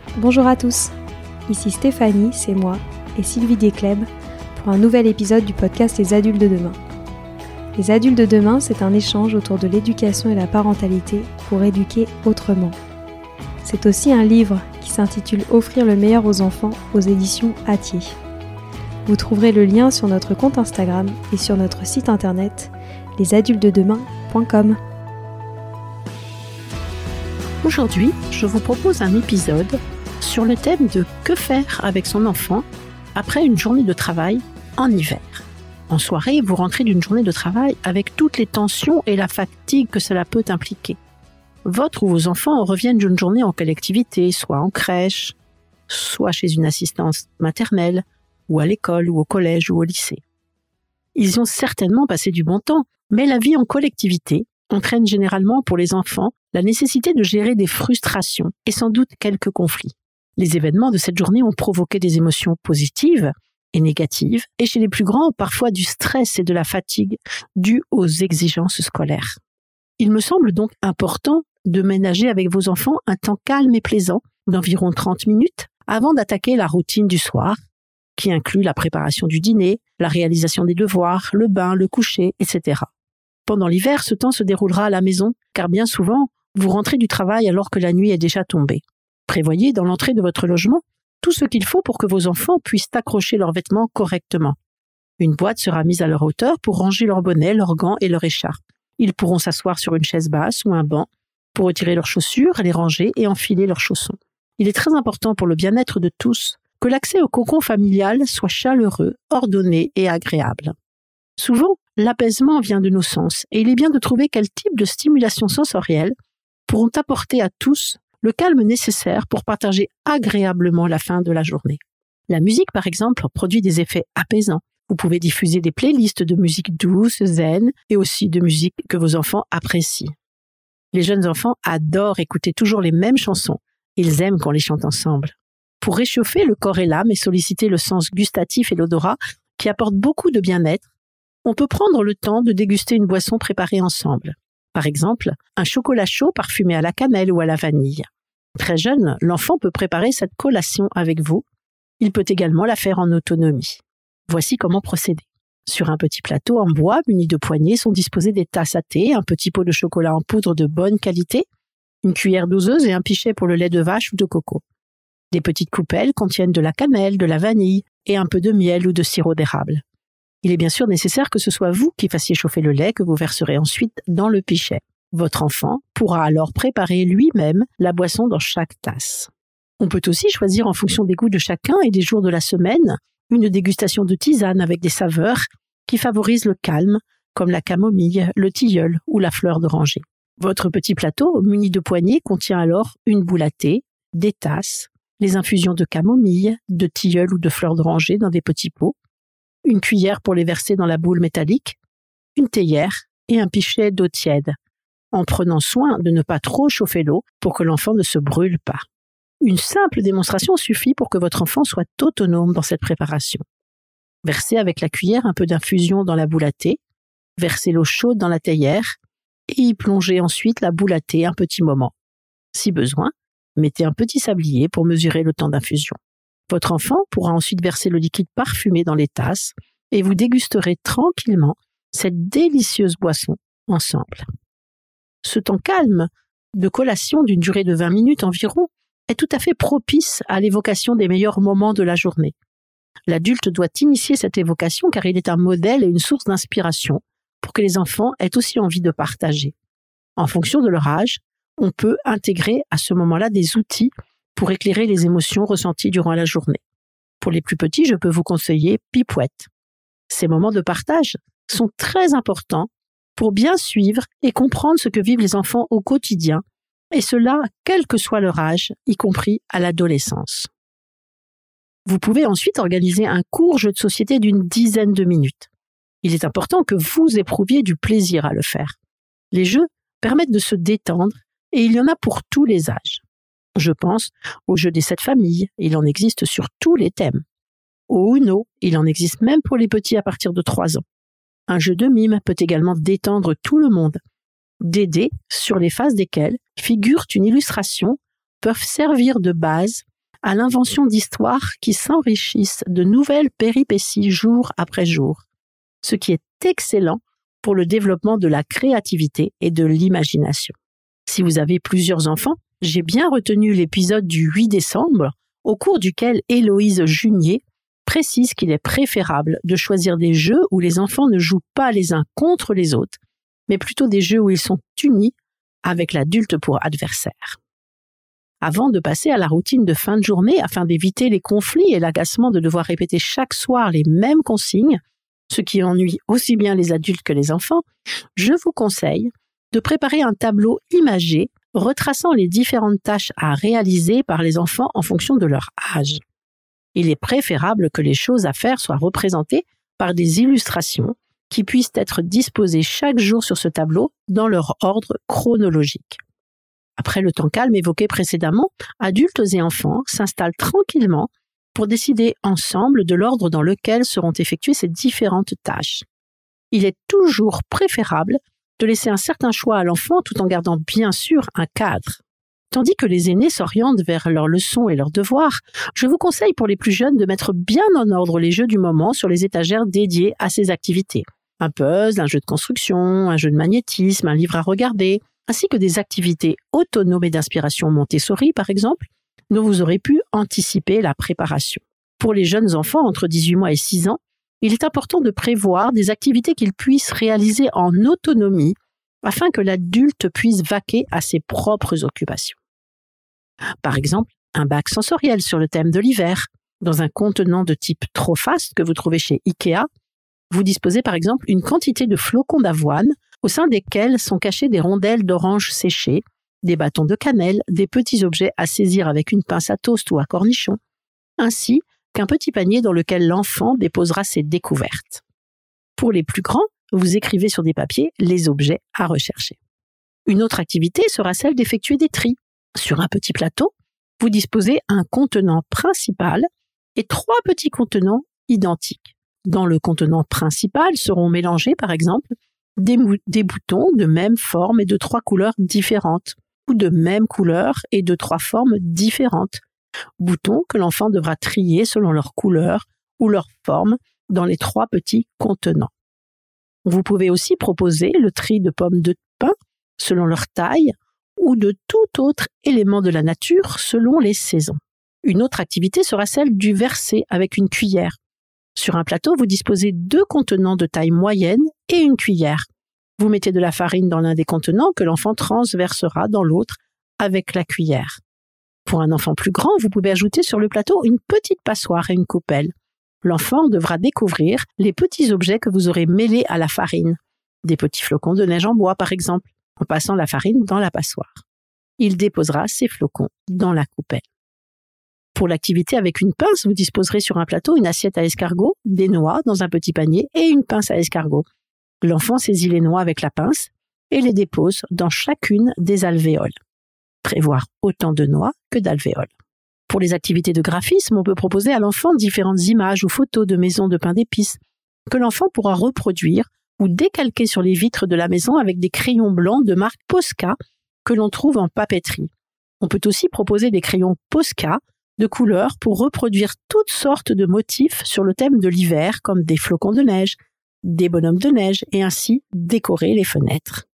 Bonjour à tous, ici Stéphanie, c'est moi, et Sylvie Descleb pour un nouvel épisode du podcast Les Adultes de demain. Les Adultes de demain, c'est un échange autour de l'éducation et la parentalité pour éduquer autrement. C'est aussi un livre qui s'intitule Offrir le meilleur aux enfants aux éditions Hatier. Vous trouverez le lien sur notre compte Instagram et sur notre site internet lesadultesdedemain.com. Aujourd'hui, je vous propose un épisode sur le thème de que faire avec son enfant après une journée de travail en hiver. En soirée, vous rentrez d'une journée de travail avec toutes les tensions et la fatigue que cela peut impliquer. Votre ou vos enfants reviennent d'une journée en collectivité, soit en crèche, soit chez une assistante maternelle, ou à l'école, ou au collège, ou au lycée. Ils ont certainement passé du bon temps, mais la vie en collectivité entraîne généralement pour les enfants la nécessité de gérer des frustrations et sans doute quelques conflits. Les événements de cette journée ont provoqué des émotions positives et négatives, et chez les plus grands, parfois du stress et de la fatigue dus aux exigences scolaires. Il me semble donc important de ménager avec vos enfants un temps calme et plaisant d'environ 30 minutes avant d'attaquer la routine du soir, qui inclut la préparation du dîner, la réalisation des devoirs, le bain, le coucher, etc. Pendant l'hiver, ce temps se déroulera à la maison, car bien souvent, vous rentrez du travail alors que la nuit est déjà tombée. Prévoyez dans l'entrée de votre logement tout ce qu'il faut pour que vos enfants puissent accrocher leurs vêtements correctement. Une boîte sera mise à leur hauteur pour ranger leurs bonnets, leurs gants et leurs écharpes. Ils pourront s'asseoir sur une chaise basse ou un banc pour retirer leurs chaussures, les ranger et enfiler leurs chaussons. Il est très important pour le bien-être de tous que l'accès au cocon familial soit chaleureux, ordonné et agréable. Souvent, l'apaisement vient de nos sens et il est bien de trouver quel type de stimulation sensorielle pourront apporter à tous le calme nécessaire pour partager agréablement la fin de la journée. La musique, par exemple, produit des effets apaisants. Vous pouvez diffuser des playlists de musique douce, zen et aussi de musique que vos enfants apprécient. Les jeunes enfants adorent écouter toujours les mêmes chansons. Ils aiment qu'on les chante ensemble. Pour réchauffer le corps et l'âme et solliciter le sens gustatif et l'odorat qui apportent beaucoup de bien-être, on peut prendre le temps de déguster une boisson préparée ensemble. Par exemple, un chocolat chaud parfumé à la cannelle ou à la vanille. Très jeune, l'enfant peut préparer cette collation avec vous. Il peut également la faire en autonomie. Voici comment procéder. Sur un petit plateau en bois muni de poignées sont disposées des tasses à thé, un petit pot de chocolat en poudre de bonne qualité, une cuillère doseuse et un pichet pour le lait de vache ou de coco. Les petites coupelles contiennent de la cannelle, de la vanille et un peu de miel ou de sirop d'érable. Il est bien sûr nécessaire que ce soit vous qui fassiez chauffer le lait que vous verserez ensuite dans le pichet. Votre enfant pourra alors préparer lui-même la boisson dans chaque tasse. On peut aussi choisir en fonction des goûts de chacun et des jours de la semaine une dégustation de tisane avec des saveurs qui favorisent le calme, comme la camomille, le tilleul ou la fleur d'oranger. Votre petit plateau, muni de poignées, contient alors une boule à thé, des tasses, les infusions de camomille, de tilleul ou de fleur d'oranger dans des petits pots, une cuillère pour les verser dans la boule métallique, une théière et un pichet d'eau tiède, en prenant soin de ne pas trop chauffer l'eau pour que l'enfant ne se brûle pas. Une simple démonstration suffit pour que votre enfant soit autonome dans cette préparation. Versez avec la cuillère un peu d'infusion dans la boule à thé, versez l'eau chaude dans la théière et y plongez ensuite la boule à thé un petit moment. Si besoin, mettez un petit sablier pour mesurer le temps d'infusion. Votre enfant pourra ensuite verser le liquide parfumé dans les tasses et vous dégusterez tranquillement cette délicieuse boisson ensemble. Ce temps calme de collation d'une durée de 20 minutes environ est tout à fait propice à l'évocation des meilleurs moments de la journée. L'adulte doit initier cette évocation car il est un modèle et une source d'inspiration pour que les enfants aient aussi envie de partager. En fonction de leur âge, on peut intégrer à ce moment-là des outils pour éclairer les émotions ressenties durant la journée. Pour les plus petits, je peux vous conseiller Pipouette. Ces moments de partage sont très importants pour bien suivre et comprendre ce que vivent les enfants au quotidien, et cela quel que soit leur âge, y compris à l'adolescence. Vous pouvez ensuite organiser un court jeu de société d'une dizaine de minutes. Il est important que vous éprouviez du plaisir à le faire. Les jeux permettent de se détendre et il y en a pour tous les âges. Je pense au jeu des 7 familles, il en existe sur tous les thèmes. Au Uno, il en existe même pour les petits à partir de 3 ans. Un jeu de mime peut également détendre tout le monde. Des dés sur les faces desquels figure une illustration peuvent servir de base à l'invention d'histoires qui s'enrichissent de nouvelles péripéties jour après jour, ce qui est excellent pour le développement de la créativité et de l'imagination. Si vous avez plusieurs enfants, j'ai bien retenu l'épisode du 8 décembre, au cours duquel Héloïse Junier précise qu'il est préférable de choisir des jeux où les enfants ne jouent pas les uns contre les autres, mais plutôt des jeux où ils sont unis avec l'adulte pour adversaire. Avant de passer à la routine de fin de journée afin d'éviter les conflits et l'agacement de devoir répéter chaque soir les mêmes consignes, ce qui ennuie aussi bien les adultes que les enfants, je vous conseille de préparer un tableau imagé retraçant les différentes tâches à réaliser par les enfants en fonction de leur âge. Il est préférable que les choses à faire soient représentées par des illustrations qui puissent être disposées chaque jour sur ce tableau dans leur ordre chronologique. Après le temps calme évoqué précédemment, adultes et enfants s'installent tranquillement pour décider ensemble de l'ordre dans lequel seront effectuées ces différentes tâches. Il est toujours préférable de laisser un certain choix à l'enfant tout en gardant bien sûr un cadre. Tandis que les aînés s'orientent vers leurs leçons et leurs devoirs, je vous conseille pour les plus jeunes de mettre bien en ordre les jeux du moment sur les étagères dédiées à ces activités. Un puzzle, un jeu de construction, un jeu de magnétisme, un livre à regarder, ainsi que des activités autonomes et d'inspiration Montessori par exemple, dont vous aurez pu anticiper la préparation. Pour les jeunes enfants entre 18 mois et 6 ans, il est important de prévoir des activités qu'ils puissent réaliser en autonomie afin que l'adulte puisse vaquer à ses propres occupations. Par exemple, un bac sensoriel sur le thème de l'hiver. Dans un contenant de type Trofast que vous trouvez chez Ikea, vous disposez par exemple une quantité de flocons d'avoine au sein desquels sont cachées des rondelles d'orange séchées, des bâtons de cannelle, des petits objets à saisir avec une pince à toast ou à cornichon, ainsi qu'un petit panier dans lequel l'enfant déposera ses découvertes. Pour les plus grands, vous écrivez sur des papiers les objets à rechercher. Une autre activité sera celle d'effectuer des tris. Sur un petit plateau, vous disposez un contenant principal et 3 petits contenants identiques. Dans le contenant principal seront mélangés, par exemple, des boutons de même forme et de 3 couleurs différentes, ou de même couleur et de 3 formes différentes. Boutons que l'enfant devra trier selon leur couleur ou leur forme dans les 3 petits contenants. Vous pouvez aussi proposer le tri de pommes de pin selon leur taille ou de tout autre élément de la nature selon les saisons. Une autre activité sera celle du verser avec une cuillère. Sur un plateau, vous disposez 2 contenants de taille moyenne et une cuillère. Vous mettez de la farine dans l'un des contenants que l'enfant transversera dans l'autre avec la cuillère. Pour un enfant plus grand, vous pouvez ajouter sur le plateau une petite passoire et une coupelle. L'enfant devra découvrir les petits objets que vous aurez mêlés à la farine. Des petits flocons de neige en bois, par exemple, en passant la farine dans la passoire. Il déposera ces flocons dans la coupelle. Pour l'activité avec une pince, vous disposerez sur un plateau une assiette à escargot, des noix dans un petit panier et une pince à escargot. L'enfant saisit les noix avec la pince et les dépose dans chacune des alvéoles. Prévoir autant de noix que d'alvéoles. Pour les activités de graphisme, on peut proposer à l'enfant différentes images ou photos de maisons de pain d'épices que l'enfant pourra reproduire ou décalquer sur les vitres de la maison avec des crayons blancs de marque Posca que l'on trouve en papeterie. On peut aussi proposer des crayons Posca de couleurs pour reproduire toutes sortes de motifs sur le thème de l'hiver comme des flocons de neige, des bonhommes de neige et ainsi décorer les fenêtres.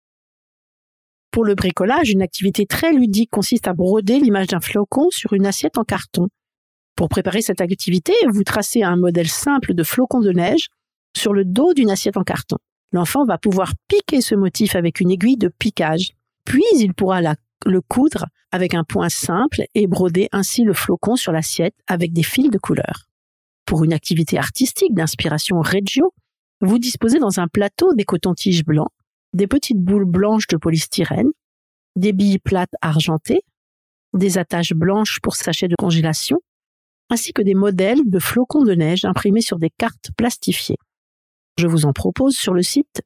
Pour le bricolage, une activité très ludique consiste à broder l'image d'un flocon sur une assiette en carton. Pour préparer cette activité, vous tracez un modèle simple de flocon de neige sur le dos d'une assiette en carton. L'enfant va pouvoir piquer ce motif avec une aiguille de piquage, puis il pourra le coudre avec un point simple et broder ainsi le flocon sur l'assiette avec des fils de couleur. Pour une activité artistique d'inspiration Reggio, vous disposez dans un plateau des cotons-tiges blancs, des petites boules blanches de polystyrène, des billes plates argentées, des attaches blanches pour sachets de congélation, ainsi que des modèles de flocons de neige imprimés sur des cartes plastifiées. Je vous en propose sur le site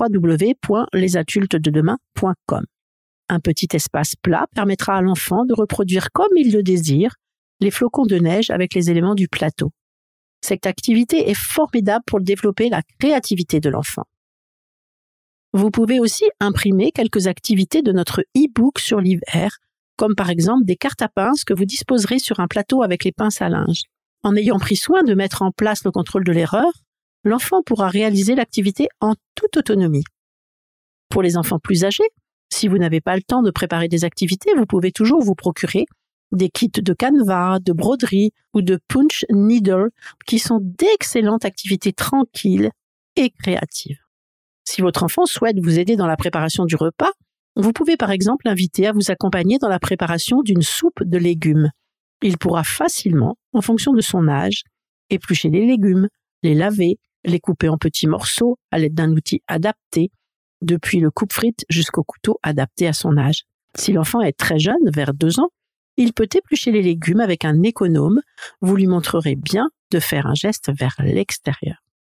www.lesadultesdedemain.com. Un petit espace plat permettra à l'enfant de reproduire comme il le désire les flocons de neige avec les éléments du plateau. Cette activité est formidable pour développer la créativité de l'enfant. Vous pouvez aussi imprimer quelques activités de notre e-book sur l'hiver comme par exemple des cartes à pinces que vous disposerez sur un plateau avec les pinces à linge. En ayant pris soin de mettre en place le contrôle de l'erreur, l'enfant pourra réaliser l'activité en toute autonomie. Pour les enfants plus âgés, si vous n'avez pas le temps de préparer des activités, vous pouvez toujours vous procurer des kits de canevas, de broderie ou de punch needle qui sont d'excellentes activités tranquilles et créatives. Si votre enfant souhaite vous aider dans la préparation du repas, vous pouvez par exemple l'inviter à vous accompagner dans la préparation d'une soupe de légumes. Il pourra facilement, en fonction de son âge, éplucher les légumes, les laver, les couper en petits morceaux à l'aide d'un outil adapté, depuis le coupe-frites jusqu'au couteau adapté à son âge. Si l'enfant est très jeune, vers 2 ans, il peut éplucher les légumes avec un économe. Vous lui montrerez bien de faire un geste vers l'extérieur.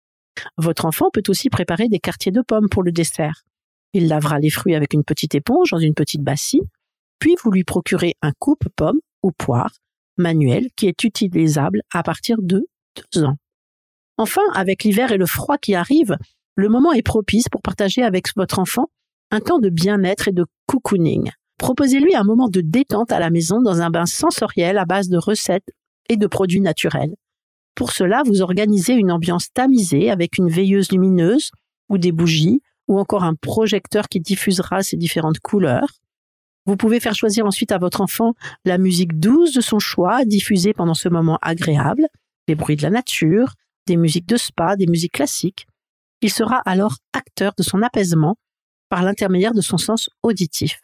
Votre enfant peut aussi préparer des quartiers de pommes pour le dessert. Il lavera les fruits avec une petite éponge dans une petite bassine, puis vous lui procurez un coupe-pomme ou poire manuel qui est utilisable à partir de 2 ans. Enfin, avec l'hiver et le froid qui arrive, le moment est propice pour partager avec votre enfant un temps de bien-être et de cocooning. Proposez-lui un moment de détente à la maison dans un bain sensoriel à base de recettes et de produits naturels. Pour cela, vous organisez une ambiance tamisée avec une veilleuse lumineuse ou des bougies ou encore un projecteur qui diffusera ces différentes couleurs. Vous pouvez faire choisir ensuite à votre enfant la musique douce de son choix, diffusée pendant ce moment agréable, les bruits de la nature, des musiques de spa, des musiques classiques. Il sera alors acteur de son apaisement par l'intermédiaire de son sens auditif.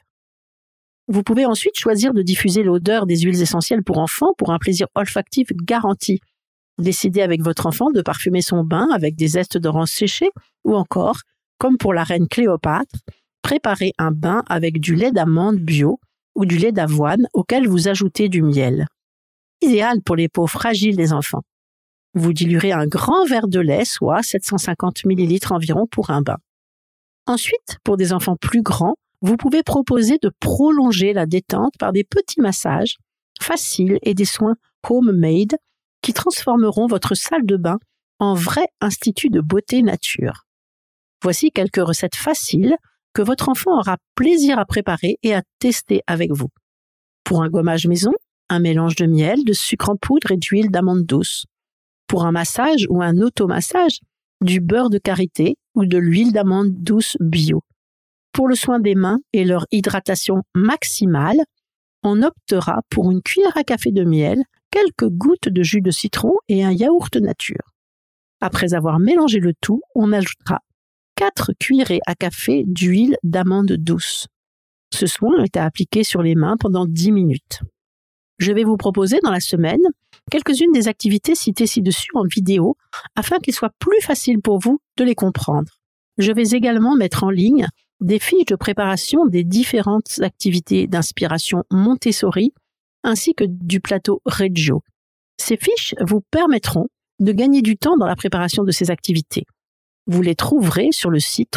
Vous pouvez ensuite choisir de diffuser l'odeur des huiles essentielles pour enfants pour un plaisir olfactif garanti. Décidez avec votre enfant de parfumer son bain avec des zestes d'orange séchés ou encore, comme pour la reine Cléopâtre, préparez un bain avec du lait d'amande bio ou du lait d'avoine auquel vous ajoutez du miel. Idéal pour les peaux fragiles des enfants. Vous diluerez un grand verre de lait, soit 750 ml environ pour un bain. Ensuite, pour des enfants plus grands, vous pouvez proposer de prolonger la détente par des petits massages faciles et des soins homemade qui transformeront votre salle de bain en vrai institut de beauté nature. Voici quelques recettes faciles que votre enfant aura plaisir à préparer et à tester avec vous. Pour un gommage maison, un mélange de miel, de sucre en poudre et d'huile d'amande douce. Pour un massage ou un automassage, du beurre de karité ou de l'huile d'amande douce bio. Pour le soin des mains et leur hydratation maximale, on optera pour une cuillère à café de miel, quelques gouttes de jus de citron et un yaourt nature. Après avoir mélangé le tout, on ajoutera 4 cuillerées à café d'huile d'amande douce. Ce soin est à appliquer sur les mains pendant 10 minutes. Je vais vous proposer dans la semaine quelques-unes des activités citées ci-dessus en vidéo afin qu'il soit plus facile pour vous de les comprendre. Je vais également mettre en ligne des fiches de préparation des différentes activités d'inspiration Montessori ainsi que du plateau Reggio. Ces fiches vous permettront de gagner du temps dans la préparation de ces activités. Vous les trouverez sur le site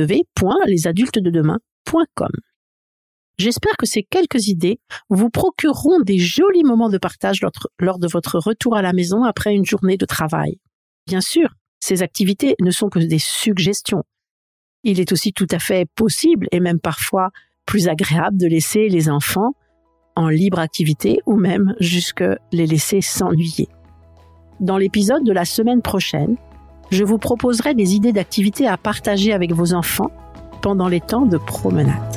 www.lesadultesdedemain.com. J'espère que ces quelques idées vous procureront des jolis moments de partage lors de votre retour à la maison après une journée de travail. Bien sûr, ces activités ne sont que des suggestions. Il est aussi tout à fait possible et même parfois plus agréable de laisser les enfants en libre activité ou même jusque les laisser s'ennuyer. Dans l'épisode de la semaine prochaine, je vous proposerai des idées d'activités à partager avec vos enfants pendant les temps de promenade.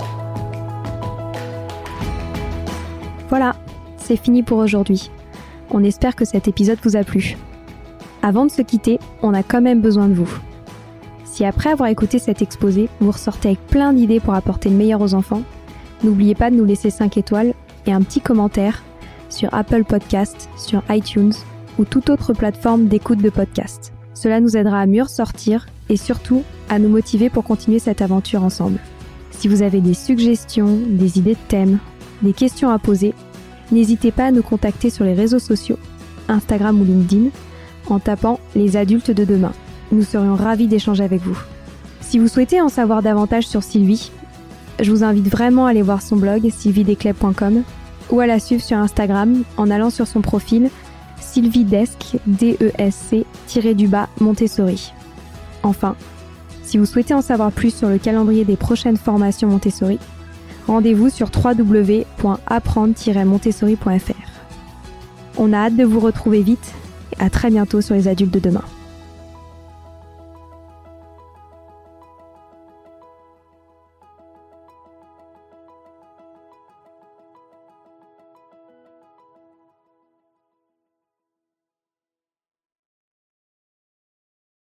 Voilà, c'est fini pour aujourd'hui. On espère que cet épisode vous a plu. Avant de se quitter, on a quand même besoin de vous. Si après avoir écouté cet exposé, vous ressortez avec plein d'idées pour apporter le meilleur aux enfants, n'oubliez pas de nous laisser 5 étoiles et un petit commentaire sur Apple Podcasts, sur iTunes ou toute autre plateforme d'écoute de podcast. Cela nous aidera à mieux ressortir et surtout à nous motiver pour continuer cette aventure ensemble. Si vous avez des suggestions, des idées de thèmes, des questions à poser, n'hésitez pas à nous contacter sur les réseaux sociaux, Instagram ou LinkedIn, en tapant « Les adultes de demain ». Nous serions ravis d'échanger avec vous. Si vous souhaitez en savoir davantage sur Sylvie, je vous invite vraiment à aller voir son blog sylviedescleb.com ou à la suivre sur Instagram en allant sur son profil sylviedesc, DESC-Montessori. Enfin, si vous souhaitez en savoir plus sur le calendrier des prochaines formations Montessori, Rendez-vous sur www.apprendre-montessori.fr. On a hâte de vous retrouver vite et à très bientôt sur Les Adultes de demain.